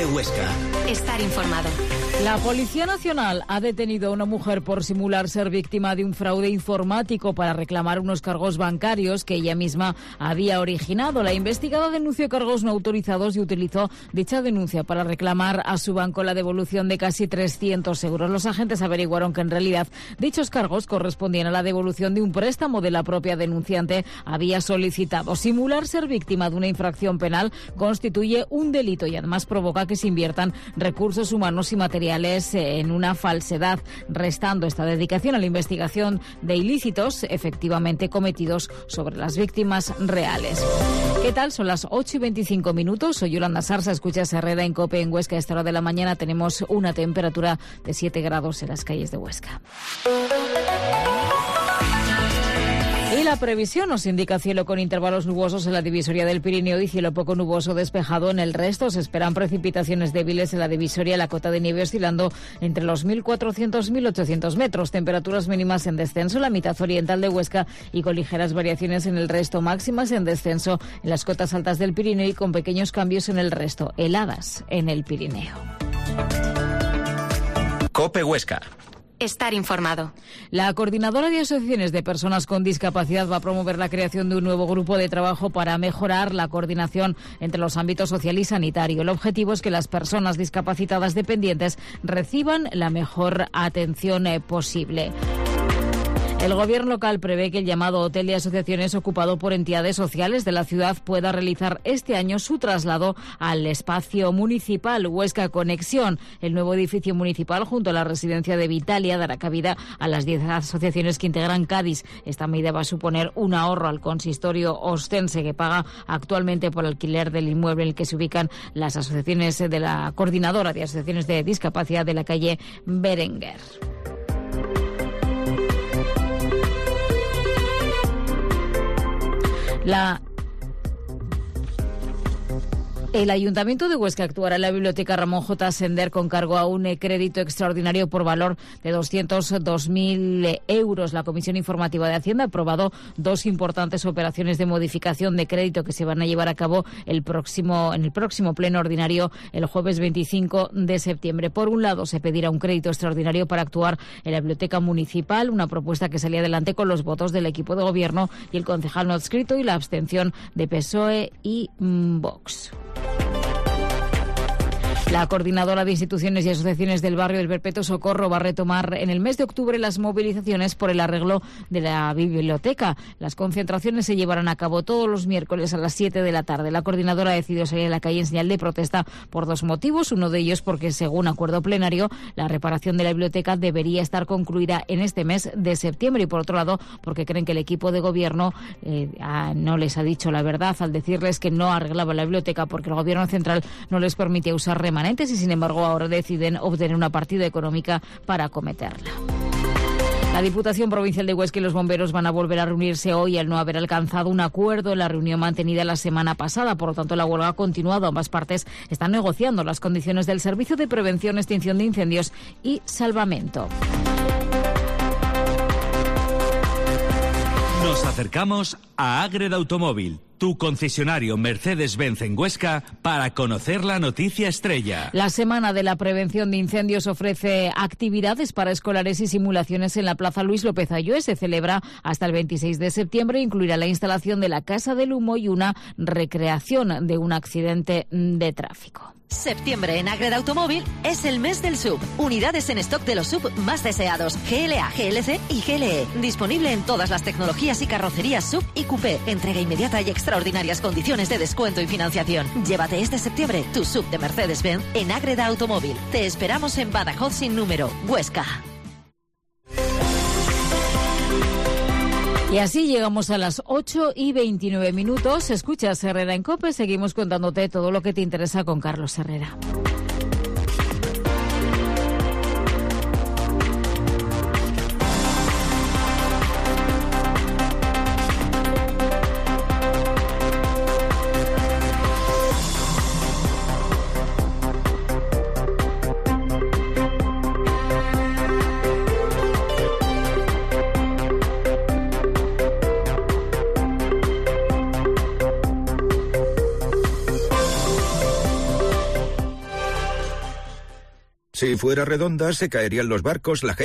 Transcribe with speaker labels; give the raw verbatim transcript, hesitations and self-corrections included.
Speaker 1: COPE Huesca.
Speaker 2: Estar informado.
Speaker 3: La Policía Nacional ha detenido a una mujer por simular ser víctima de un fraude informático para reclamar unos cargos bancarios que ella misma había originado. La investigada denunció cargos no autorizados y utilizó dicha denuncia para reclamar a su banco la devolución de casi trescientos euros. Los agentes averiguaron que en realidad dichos cargos correspondían a la devolución de un préstamo de la propia denunciante había solicitado. Simular ser víctima de una infracción penal constituye un delito y además provoca que se inviertan recursos humanos y materiales en una falsedad, restando esta dedicación a la investigación de ilícitos efectivamente cometidos sobre las víctimas reales. ¿Qué tal? Son las ocho y veinticinco minutos. Soy Yolanda Sarsa, escuchas Herrera en COPE en Huesca. A esta hora de la mañana tenemos una temperatura de siete grados en las calles de Huesca. Y la previsión nos indica cielo con intervalos nubosos en la divisoria del Pirineo y cielo poco nuboso despejado en el resto. Se esperan precipitaciones débiles en la divisoria, la cota de nieve oscilando entre los mil cuatrocientos y mil ochocientos metros. Temperaturas mínimas en descenso en la mitad oriental de Huesca y con ligeras variaciones en el resto. Máximas en descenso en las cotas altas del Pirineo y con pequeños cambios en el resto. Heladas en el Pirineo.
Speaker 1: COPE Huesca.
Speaker 2: Estar informado.
Speaker 3: La Coordinadora de Asociaciones de Personas con Discapacidad va a promover la creación de un nuevo grupo de trabajo para mejorar la coordinación entre los ámbitos social y sanitario. El objetivo es que las personas discapacitadas dependientes reciban la mejor atención eh, posible. El Gobierno local prevé que el llamado hotel de asociaciones ocupado por entidades sociales de la ciudad pueda realizar este año su traslado al espacio municipal Huesca Conexión. El nuevo edificio municipal junto a la residencia de Vitalia dará cabida a las diez asociaciones que integran Cádiz. Esta medida va a suponer un ahorro al consistorio ostense que paga actualmente por alquiler del inmueble en el que se ubican las asociaciones de la Coordinadora de Asociaciones de Discapacidad de la calle Berenguer. La El Ayuntamiento de Huesca actuará en la Biblioteca Ramón J. Sender con cargo a un crédito extraordinario por valor de doscientos dos mil euros. La Comisión Informativa de Hacienda ha aprobado dos importantes operaciones de modificación de crédito que se van a llevar a cabo el próximo, en el próximo pleno ordinario el jueves veinticinco de septiembre. Por un lado, se pedirá un crédito extraordinario para actuar en la Biblioteca Municipal, una propuesta que salía adelante con los votos del equipo de gobierno y el concejal no adscrito y la abstención de P S O E y mm, Vox. La Coordinadora de Instituciones y Asociaciones del Barrio del Perpetuo Socorro va a retomar en el mes de octubre las movilizaciones por el arreglo de la biblioteca. Las concentraciones se llevarán a cabo todos los miércoles a las siete de la tarde. La Coordinadora ha decidido salir a la calle en señal de protesta por dos motivos. Uno de ellos porque, según acuerdo plenario, la reparación de la biblioteca debería estar concluida en este mes de septiembre. Y por otro lado, porque creen que el equipo de gobierno eh, a, no les ha dicho la verdad al decirles que no arreglaba la biblioteca porque el gobierno central no les permitía usar remanentes y sin embargo ahora deciden obtener una partida económica para acometerla. La Diputación Provincial de Huesca y los bomberos van a volver a reunirse hoy al no haber alcanzado un acuerdo en la reunión mantenida la semana pasada. Por lo tanto, la huelga ha continuado. Ambas partes están negociando las condiciones del servicio de prevención, extinción de incendios y salvamento.
Speaker 4: Nos acercamos a Ágreda Automóvil, tu concesionario Mercedes-Benz en Huesca, para conocer la noticia estrella.
Speaker 3: La Semana de la Prevención de Incendios ofrece actividades para escolares y simulaciones en la Plaza Luis López Aylló. Se celebra hasta el veintiséis de septiembre. Incluirá la instalación de la Casa del Humo y una recreación de un accidente de tráfico.
Speaker 5: Septiembre en Ágreda Automóvil es el mes del S U V. Unidades en stock de los S U V más deseados. G L A, G L C y G L E. Disponible en todas las tecnologías y carrocerías S U V y Coupé. Entrega inmediata y extraordinarias condiciones de descuento y financiación. Llévate este septiembre tu S U V de Mercedes-Benz en Ágreda Automóvil. Te esperamos en Badajoz sin número, Huesca.
Speaker 3: Y así llegamos a las ocho y veintinueve minutos. Escuchas Herrera en COPE. Seguimos contándote todo lo que te interesa con Carlos Herrera.
Speaker 1: Si fuera redonda, se caerían los barcos, la gente